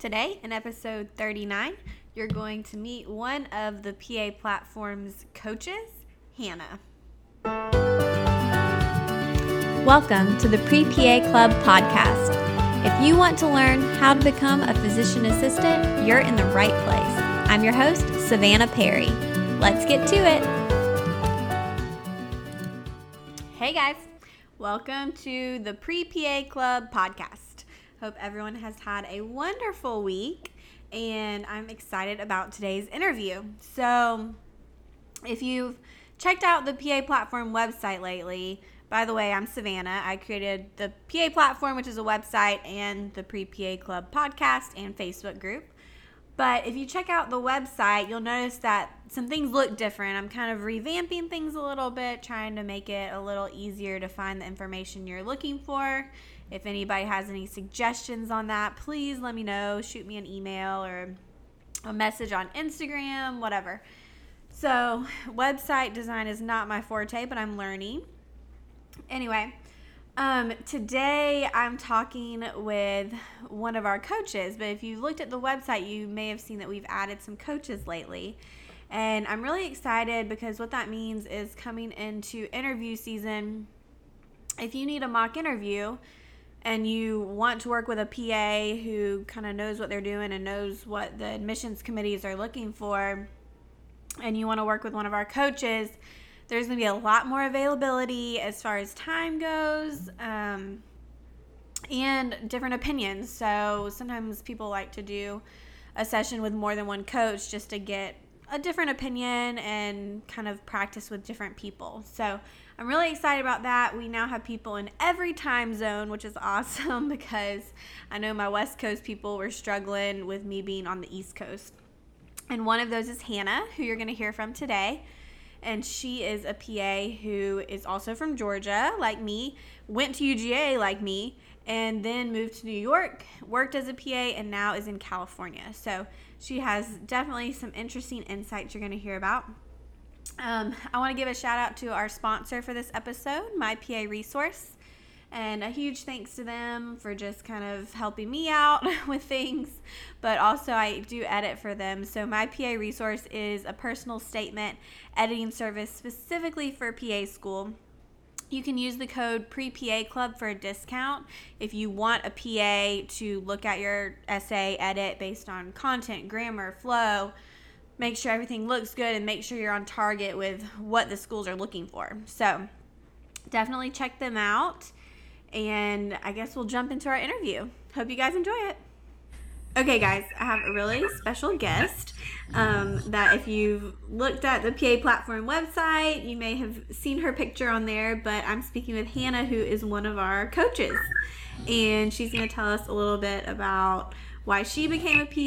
Today, in episode 39, you're going to meet one of the PA Platform's coaches, Hannah. Welcome to the Pre-PA Club podcast. If you want to learn how to become a physician assistant, you're in the right place. I'm your host, Savannah Perry. Let's get to it. Hey guys, welcome to the Pre-PA Club podcast. Hope everyone has had a wonderful week, and I'm excited about today's interview. So, if you've checked out the PA Platform website lately, by the way, I'm Savannah. I created the PA Platform, which is a website, and the Pre-PA Club podcast and Facebook group. But if you check out the website, you'll notice that some things look different. I'm kind of revamping things a little bit, trying to make it a little easier to find the information you're looking for. If anybody has any suggestions on that, please let me know. Shoot me an email or a message on Instagram, whatever. So, website design is not my forte, but I'm learning. Anyway, today I'm talking with one of our coaches, but if you've looked at the website, you may have seen that we've added some coaches lately. And I'm really excited because what that means is coming into interview season, if you need a mock interview and you want to work with a PA who kind of knows what they're doing and knows what the admissions committees are looking for, and you want to work with one of our coaches, there's going to be a lot more availability as far as time goes, and different opinions. So sometimes people like to do a session with more than one coach just to get a different opinion and kind of practice with different people. So I'm really excited about that. We now have people in every time zone, which is awesome because I know my West Coast people were struggling with me being on the East Coast. And one of those is Hannah, who you're going to hear from today. And she is a PA who is also from Georgia, like me, went to UGA like me, and then moved to New York, worked as a PA, and now is in California. So she has definitely some interesting insights you're going to hear about. I want to give a shout out to our sponsor for this episode, My PA Resource. And a huge thanks to them for just kind of helping me out with things. But also I do edit for them. So My PA Resource is a personal statement editing service specifically for PA school. You can use the code PREPA Club for a discount if you want a PA to look at your essay edit based on content, grammar, flow, make sure everything looks good, and make sure you're on target with what the schools are looking for. So definitely check them out. And I guess we'll jump into our interview. Hope you guys enjoy it. Okay, guys, I have a really special guest that if you've looked at the PA Platform website, you may have seen her picture on there, but I'm speaking with Hannah, who is one of our coaches. And she's going to tell us a little bit about why she became a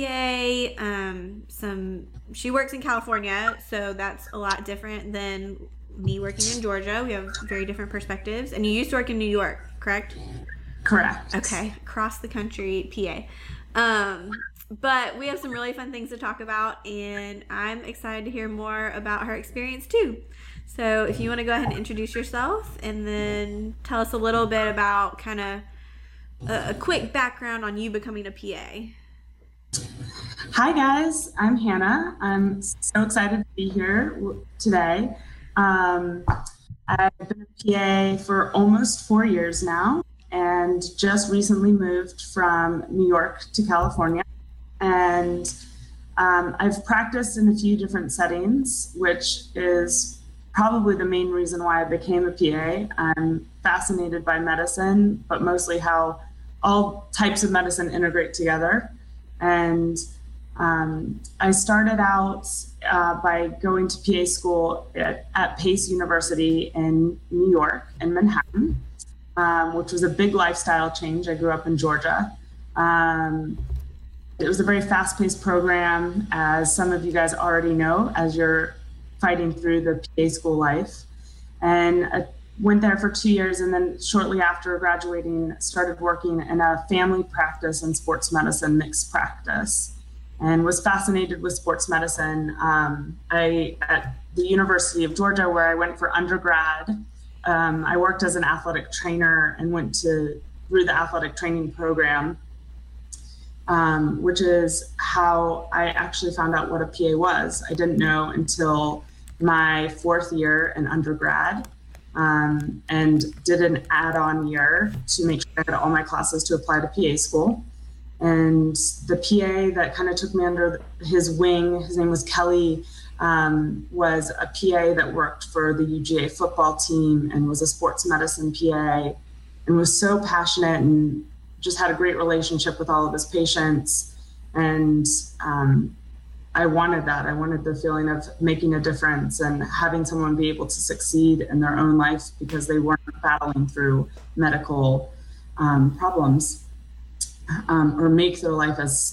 PA. She works in California, so that's a lot different than me working in Georgia. We have very different perspectives. And you used to work in New York, correct? Correct. Okay, across the country PA. But we have some really fun things to talk about, and I'm excited to hear more about her experience too. So if you want to go ahead and introduce yourself and then tell us a little bit about kind of a quick background on you becoming a PA. Hi guys, I'm Hannah. I'm so excited to be here today. I've been a PA for almost 4 years now and just recently moved from New York to California. And I've practiced in a few different settings, which is probably the main reason why I became a PA. I'm fascinated by medicine, but mostly how all types of medicine integrate together. And I started out by going to PA school at Pace University in New York, in Manhattan, which was a big lifestyle change. I grew up in Georgia. It was a very fast-paced program, as some of you guys already know, as you're fighting through the PA school life. And I went there for 2 years, and then shortly after graduating, started working in a family practice and sports medicine mixed practice, and was fascinated with sports medicine. At the University of Georgia, where I went for undergrad, I worked as an athletic trainer and went through the athletic training program. which is how I actually found out what a PA was. I didn't know until my fourth year in undergrad, and did an add-on year to make sure I had all my classes to apply to PA school. And the PA that kind of took me under his wing, his name was Kelly, was a PA that worked for the UGA football team and was a sports medicine PA, and was so passionate and just had a great relationship with all of his patients. And I wanted that. I wanted the feeling of making a difference and having someone be able to succeed in their own life because they weren't battling through medical problems, or make their life as,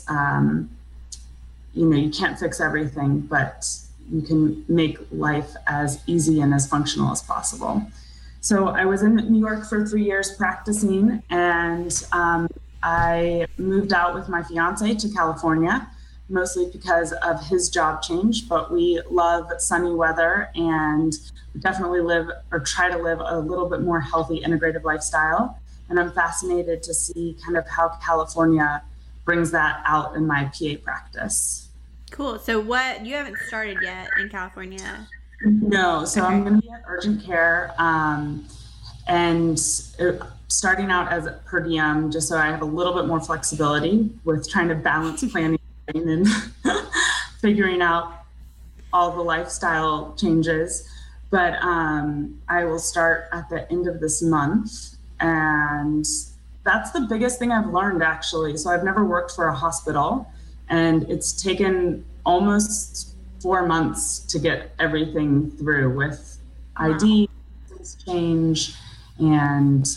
you can't fix everything, but you can make life as easy and as functional as possible. So I was in New York for 3 years practicing, and I moved out with my fiance to California, mostly because of his job change, but we love sunny weather and definitely live or try to live a little bit more healthy, integrative lifestyle. And I'm fascinated to see kind of how California brings that out in my PA practice. Cool. So you haven't started yet in California? No, so okay. I'm going to be at urgent care, and starting out as per diem, just so I have a little bit more flexibility with trying to balance planning and figuring out all the lifestyle changes. But I will start at the end of this month, and that's the biggest thing I've learned, actually. So I've never worked for a hospital, and it's taken almost 4 months to get everything through with ID change and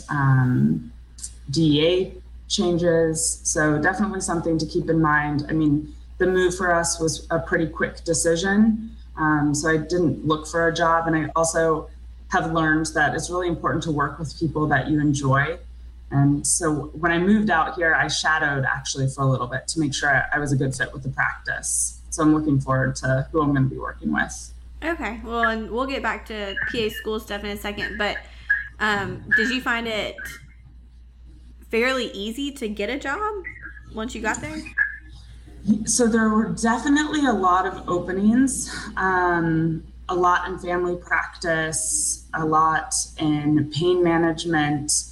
DEA changes. So definitely something to keep in mind. I mean, the move for us was a pretty quick decision. So I didn't look for a job. And I also have learned that it's really important to work with people that you enjoy. And so when I moved out here, I shadowed actually for a little bit to make sure I was a good fit with the practice. So I'm looking forward to who I'm going to be working with. Okay. Well, and we'll get back to PA school stuff in a second, but did you find it fairly easy to get a job once you got there? So there were definitely a lot of openings, a lot in family practice, a lot in pain management.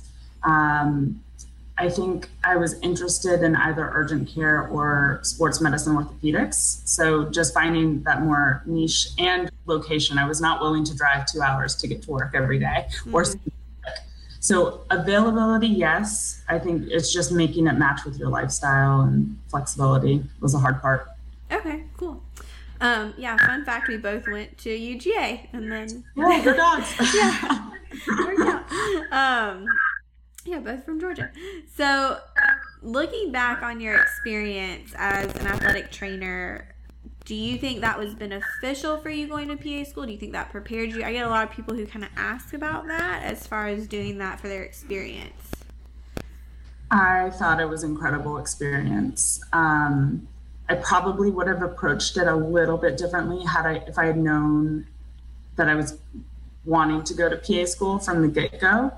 I think I was interested in either urgent care or sports medicine orthopedics. So just finding that more niche and location. I was not willing to drive 2 hours to get to work every day. Mm-hmm. So availability, yes. I think it's just making it match with your lifestyle, and flexibility was the hard part. Okay, cool. Yeah, fun fact, we both went to UGA, and then yeah, go Dogs. Yeah, worked out. Yeah, both from Georgia. So looking back on your experience as an athletic trainer, do you think that was beneficial for you going to PA school? Do you think that prepared you? I get a lot of people who kind of ask about that as far as doing that for their experience. I thought it was an incredible experience. I probably would have approached it a little bit differently if I had known that I was wanting to go to PA school from the get-go.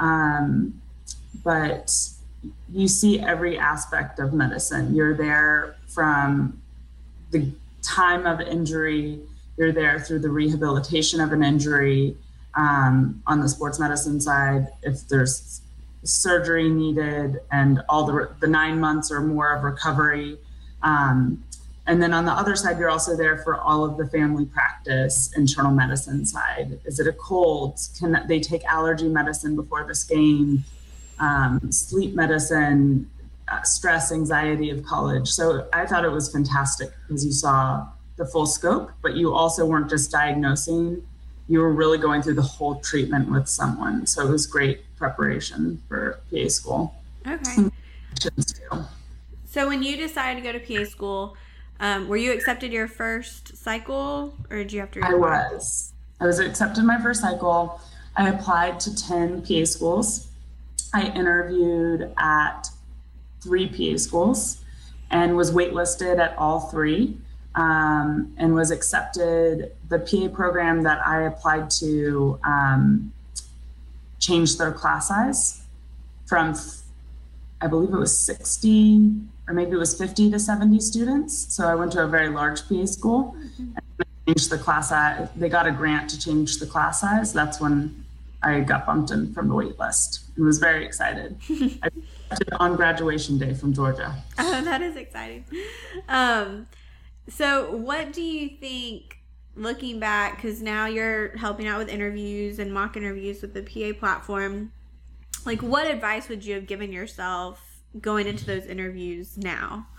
But you see every aspect of medicine. You're there from the time of injury, you're there through the rehabilitation of an injury, on the sports medicine side, if there's surgery needed, and all the 9 months or more of recovery. And then on the other side, you're also there for all of the family practice, internal medicine side. Is it a cold? Can they take allergy medicine before this game? Sleep medicine, stress, anxiety of college. So I thought it was fantastic because you saw the full scope, but you also weren't just diagnosing, you were really going through the whole treatment with someone. So it was great preparation for PA school. Okay. So when you decided to go to PA school, were you accepted your first cycle, or did you have to reapply? I was accepted my first cycle. I applied to 10 PA schools. I interviewed at 3 PA schools and was waitlisted at all 3, and was accepted. The PA program that I applied to changed their class size from, I believe it was 60 or maybe it was 50 to 70 students. So I went to a very large PA school and changed the class size. They got a grant to change the class size. That's when I got bumped in from the wait list and was very excited. I did on graduation day from Georgia. Oh, that is exciting. So what do you think, looking back, because now you're helping out with interviews and mock interviews with the PA platform, like what advice would you have given yourself going into those interviews now?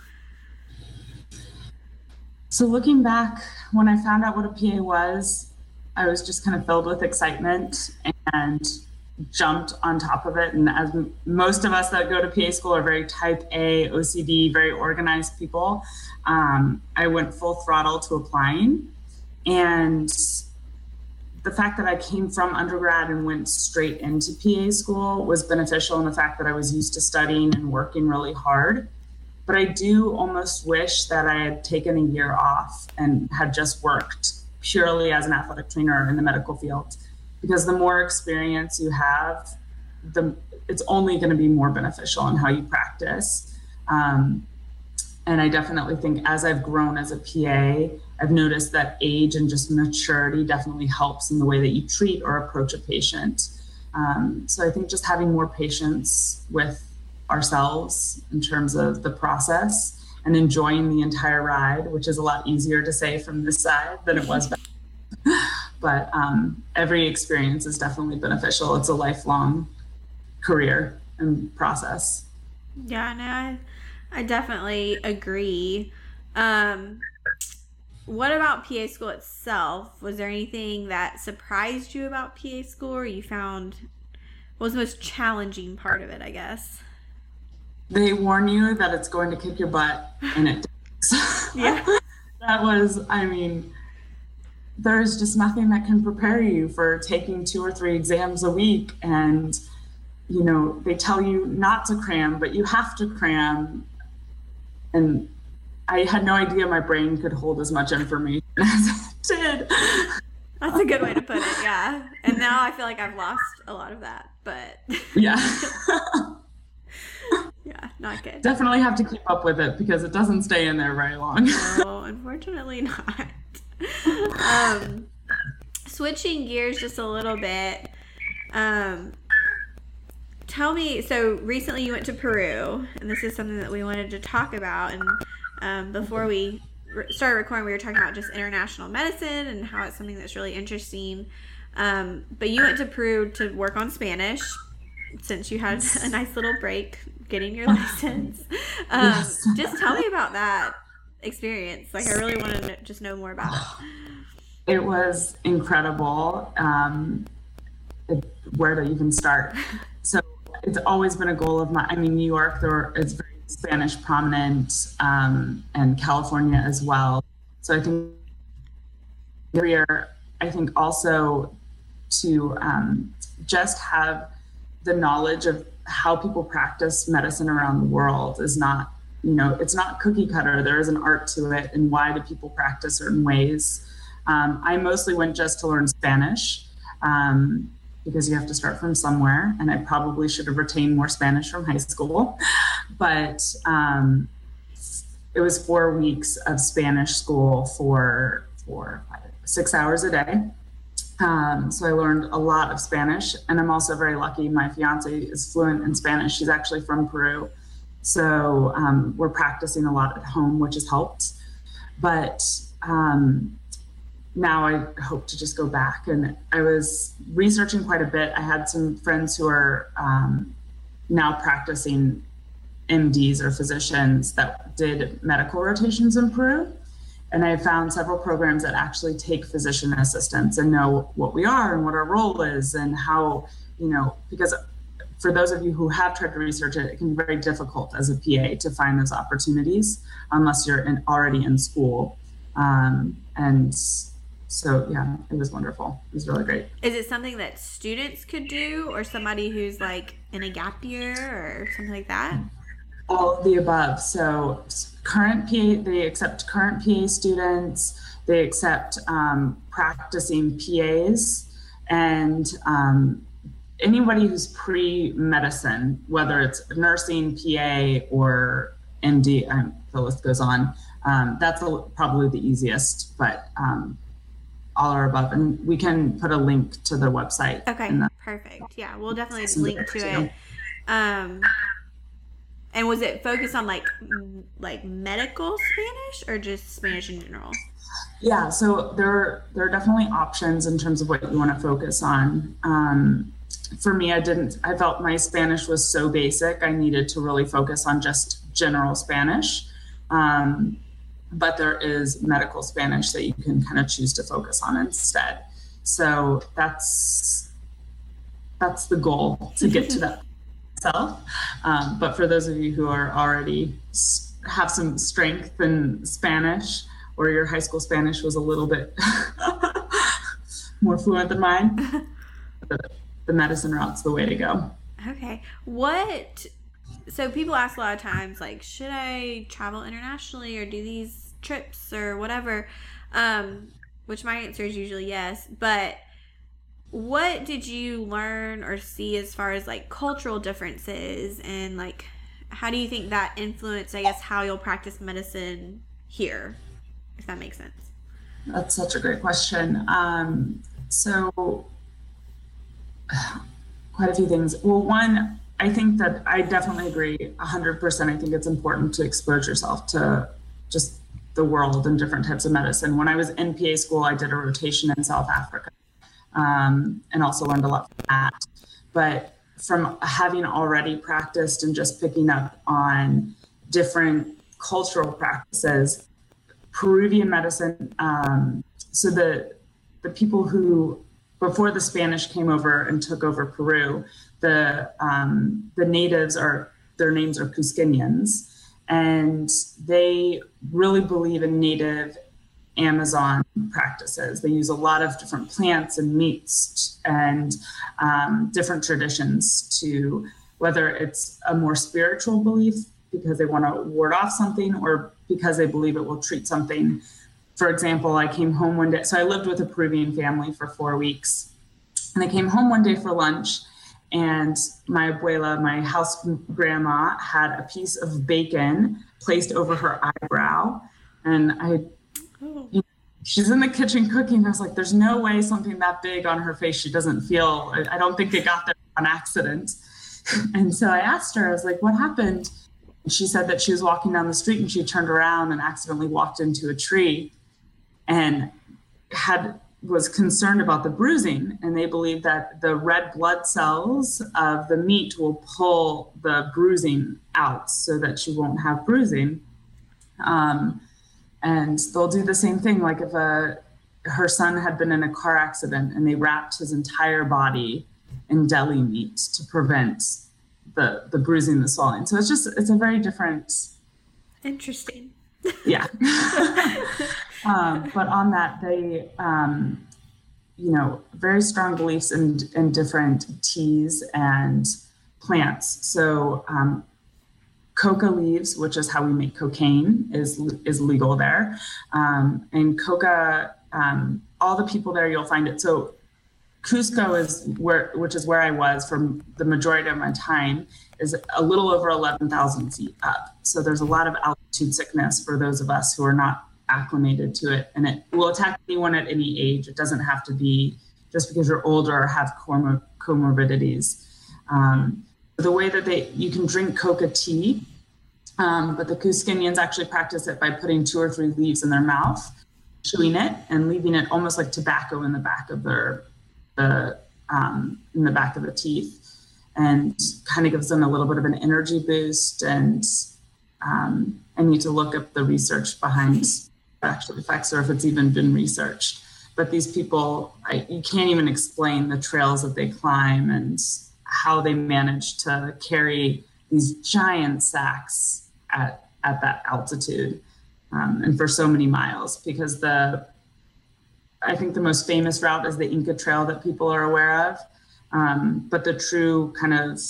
So looking back, when I found out what a PA was, I was just kind of filled with excitement and jumped on top of it. And as most of us that go to PA school are very type A, OCD, very organized people, I went full throttle to applying. And the fact that I came from undergrad and went straight into PA school was beneficial in the fact that I was used to studying and working really hard. But I do almost wish that I had taken a year off and had just worked purely as an athletic trainer in the medical field, because the more experience you have, it's only going to be more beneficial in how you practice. And I definitely think as I've grown as a PA, I've noticed that age and just maturity definitely helps in the way that you treat or approach a patient. So I think just having more patience with ourselves in terms of the process and enjoying the entire ride, which is a lot easier to say from this side than it was back. But every experience is definitely beneficial. It's a lifelong career and process. Yeah, no, I definitely agree. What about PA school itself? Was there anything that surprised you about PA school, or you found was the most challenging part of it, I guess? They warn you that it's going to kick your butt, and it does. Yeah. That was, I mean, there's just nothing that can prepare you for taking 2 or 3 exams a week. And, you know, they tell you not to cram, but you have to cram. And I had no idea my brain could hold as much information as it did. That's a good way to put it, yeah. And now I feel like I've lost a lot of that, but yeah. Yeah, not good. Definitely have to keep up with it because it doesn't stay in there very long. No, unfortunately not. Switching gears just a little bit, tell me, so recently you went to Peru, and this is something that we wanted to talk about, and before we started recording, we were talking about just international medicine and how it's something that's really interesting, but you went to Peru to work on Spanish, since you had a nice little break getting your license. Yes. Just tell me about that experience. Like, I really want to just know more about it. It was incredible. Where to even start? So it's always been a goal of mine. I mean, New York, it's very Spanish prominent, and California as well. So I think also to just have the knowledge of how people practice medicine around the world is not, you know, it's not cookie cutter. There is an art to it, and why do people practice certain ways? I mostly went just to learn Spanish, because you have to start from somewhere, and I probably should have retained more Spanish from high school. But it was 4 weeks of Spanish school for 6 hours a day. So I learned a lot of Spanish, and I'm also very lucky. My fiance is fluent in Spanish. She's actually from Peru. So we're practicing a lot at home, which has helped. But now I hope to just go back. And I was researching quite a bit. I had some friends who are now practicing MDs or physicians that did medical rotations in Peru. And I found several programs that actually take physician assistants and know what we are and what our role is and how, you know, because for those of you who have tried to research it, it can be very difficult as a PA to find those opportunities unless you're already in school. And so, yeah, it was wonderful. It was really great. Is it something that students could do, or somebody who's like in a gap year or something like that? All of the above. So current PA, they accept current PA students, they accept practicing PAs, and anybody who's pre-medicine, whether it's nursing, PA, or MD, the list goes on. That's probably the easiest, but all are above. And we can put a link to their website. Okay, perfect. Yeah, we'll definitely link to it. And was it focused on like medical Spanish or just Spanish in general? Yeah, so there are definitely options in terms of what you want to focus on. For me, I felt my Spanish was so basic, I needed to really focus on just general Spanish. But there is medical Spanish that you can kind of choose to focus on instead. So that's the goal, to get to that itself. But for those of you who are already have some strength in Spanish, or your high school Spanish was a little bit more fluent than mine, the medicine route's the way to go. Okay. So people ask a lot of times, like, should I travel internationally or do these trips or whatever? Which my answer is usually yes. But what did you learn or see as far as like cultural differences, and like how do you think that influenced, I guess, how you'll practice medicine here, if that makes sense? That's such a great question. So quite a few things. Well, one, I think that I definitely agree 100%. I think it's important to expose yourself to just the world and different types of medicine. When I was in PA school, I did a rotation in South Africa, and also learned a lot from that. But from having already practiced and just picking up on different cultural practices, Peruvian medicine, so the people who, before the Spanish came over and took over Peru, the natives their names are Cusqueñans, and they really believe in native Amazon practices. They use a lot of different plants and meats and different traditions to, whether it's a more spiritual belief because they want to ward off something or because they believe it will treat something. For example, I came home one day. So I lived with a Peruvian family for 4 weeks. And I came home one day for lunch, and my abuela, my house grandma, had a piece of bacon placed over her eyebrow. And she's in the kitchen cooking. And I was like, there's no way something that big on her face she doesn't feel. I don't think it got there on accident. And so I asked her, I was like, what happened? And she said that she was walking down the street and she turned around and accidentally walked into a tree and was concerned about the bruising. And they believe that the red blood cells of the meat will pull the bruising out so that she won't have bruising. And they'll do the same thing. Like if her son had been in a car accident and they wrapped his entire body in deli meat to prevent the bruising, the swelling. So it's a very different. Interesting. Yeah. But on that, they, very strong beliefs in different teas and plants. So coca leaves, which is how we make cocaine, is legal there. And coca, all the people there, you'll find it. So Cusco which is where I was for the majority of my time, is a little over 11,000 feet up. So there's a lot of altitude sickness for those of us who are not acclimated to it. And it will attack anyone at any age. It doesn't have to be just because you're older or have comorbidities. The way that you can drink coca tea, but the Cusqueñans actually practice it by putting 2 or 3 leaves in their mouth, chewing it, and leaving it almost like tobacco in the back of in the back of the teeth, and kind of gives them a little bit of an energy boost. And I need to look up the research behind actual effects, or if it's even been researched. But these people, you can't even explain the trails that they climb and how they manage to carry these giant sacks at that altitude, and for so many miles, because I think the most famous route is the Inca Trail that people are aware of. But the true kind of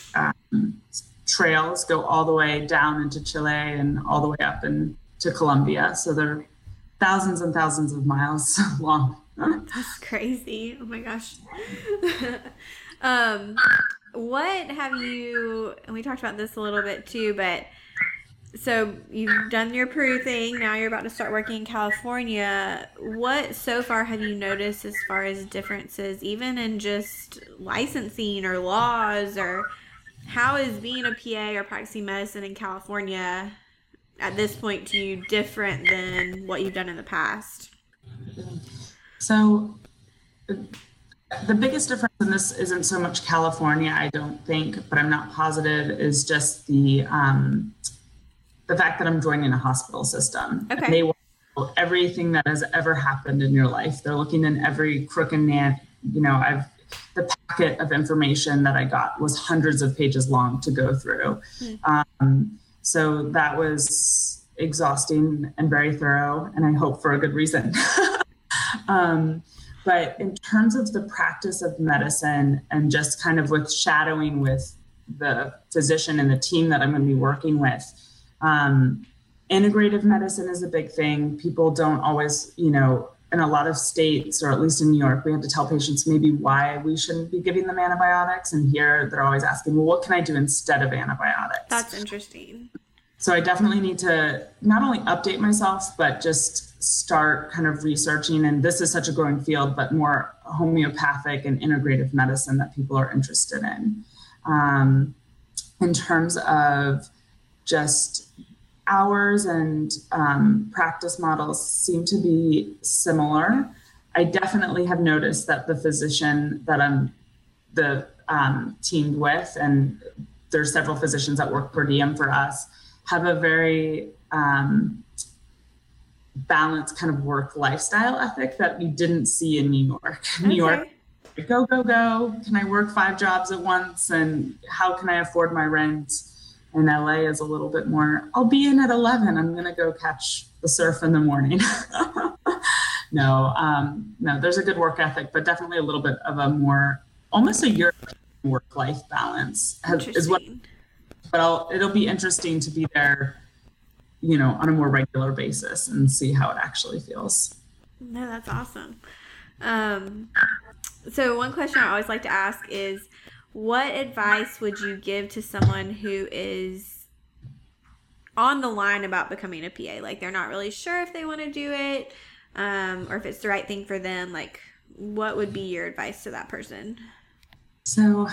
trails go all the way down into Chile and all the way up into Colombia. So they're thousands and thousands of miles long. That's crazy. Oh my gosh. What have you, and we talked about this a little bit too, but So you've done your Peru thing. Now you're about to start working in California. What so far have you noticed as far as differences, even in just licensing or laws, or how is being a PA or practicing medicine in California at this point to you different than what you've done in the past? So the biggest difference in this isn't so much California, I don't think, but I'm not positive, is just the fact that I'm joining a hospital system. Okay. And they want to know everything that has ever happened in your life. They're looking in every crook and the packet of information that I got was hundreds of pages long to go through. So that was exhausting and very thorough, and I hope for a good reason. But in terms of the practice of medicine and just kind of with shadowing with the physician and the team that I'm going to be working with, integrative medicine is a big thing. People don't always, in a lot of states, or at least in New York, we have to tell patients maybe why we shouldn't be giving them antibiotics. And here they're always asking, well, what can I do instead of antibiotics? That's interesting. So I definitely need to not only update myself, but just start kind of researching. And this is such a growing field, but more homeopathic and integrative medicine that people are interested in. In terms of just hours and practice models seem to be similar. I definitely have noticed that the physician that I'm teamed with, and there's several physicians that work per diem for us, have a very balanced kind of work lifestyle ethic that we didn't see in New York. Okay. New York, go, go, go. Can I work 5 jobs at once? And how can I afford my rent? And LA is a little bit more, I'll be in at 11. I'm going to go catch the surf in the morning. No, there's a good work ethic, but definitely a little bit of a more, almost a European work-life balance is what, but it'll be interesting to be there, on a more regular basis and see how it actually feels. No, that's awesome. So one question I always like to ask is, what advice would you give to someone who is on the line about becoming a PA? Like, they're not really sure if they want to do it, or if it's the right thing for them. Like, what would be your advice to that person? So,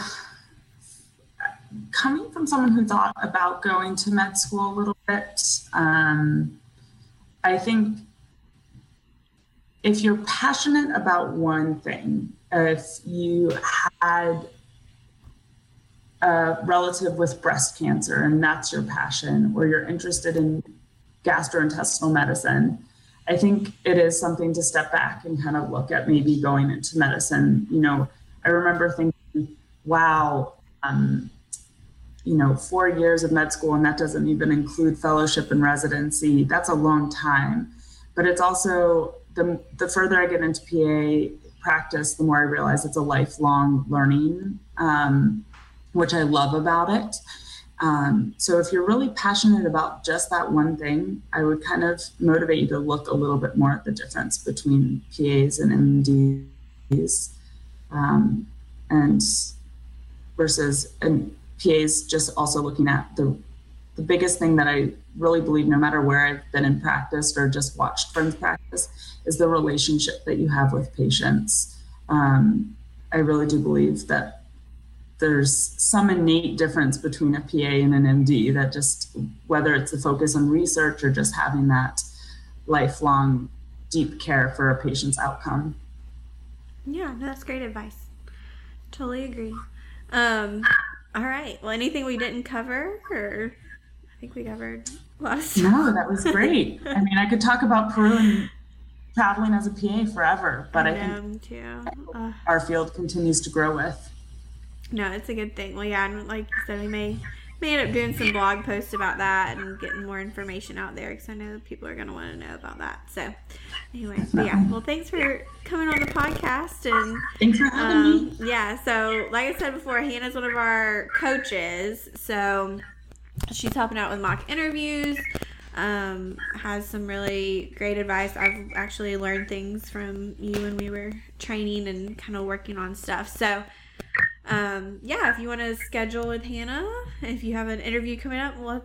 coming from someone who thought about going to med school a little bit, I think if you're passionate about one thing, if you had a relative with breast cancer and that's your passion, or you're interested in gastrointestinal medicine, I think it is something to step back and kind of look at maybe going into medicine. I remember thinking, wow, 4 years of med school, and that doesn't even include fellowship and residency. That's a long time. But it's also, the further I get into PA practice, the more I realize it's a lifelong learning, which I love about it. So if you're really passionate about just that one thing, I would kind of motivate you to look a little bit more at the difference between PAs and MDs, and PAs just also looking at the biggest thing that I really believe, no matter where I've been in practice or just watched friends practice, is the relationship that you have with patients. I really do believe that there's some innate difference between a PA and an MD, that just, whether it's the focus on research or just having that lifelong deep care for a patient's outcome. Yeah, that's great advice. Totally agree. All right. Well, anything we didn't cover, or I think we covered a lot of stuff. No, that was great. I mean, I could talk about Peru and traveling as a PA forever, but I think our field continues to grow with. No, it's a good thing. Well, yeah, and like you said, we may end up doing some blog posts about that and getting more information out there, because I know people are going to want to know about that. So anyway, but yeah, well, thanks for coming on the podcast. And thanks for having me. Yeah, so like I said before, Hannah's one of our coaches. So she's helping out with mock interviews, has some really great advice. I've actually learned things from you when we were training and kind of working on stuff. So yeah, if you want to schedule with Hannah, if you have an interview coming up, let's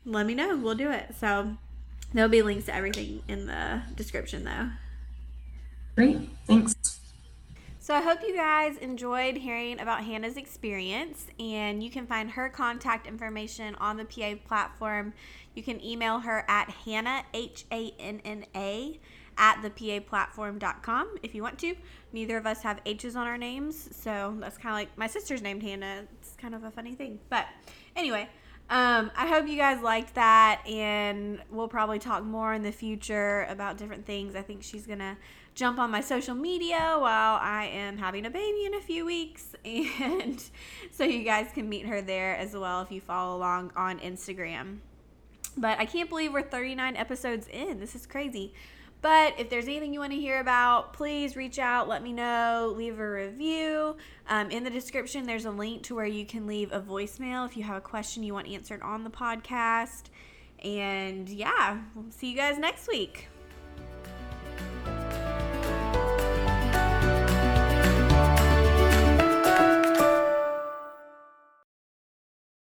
let me know. We'll do it. So there'll be links to everything in the description, though. Great. Thanks. So I hope you guys enjoyed hearing about Hannah's experience, and you can find her contact information on the PA platform. You can email her at Hannah, HANNA, at thepaplatform.com if you want to. Neither of us have H's on our names, so that's kind of like my sister's named Hannah. It's kind of a funny thing. But anyway, I hope you guys liked that, and we'll probably talk more in the future about different things. I think she's going to jump on my social media while I am having a baby in a few weeks, and so you guys can meet her there as well if you follow along on Instagram. But I can't believe we're 39 episodes in. This is crazy. But if there's anything you want to hear about, please reach out, let me know, leave a review. In the description, there's a link to where you can leave a voicemail if you have a question you want answered on the podcast. And yeah, we'll see you guys next week.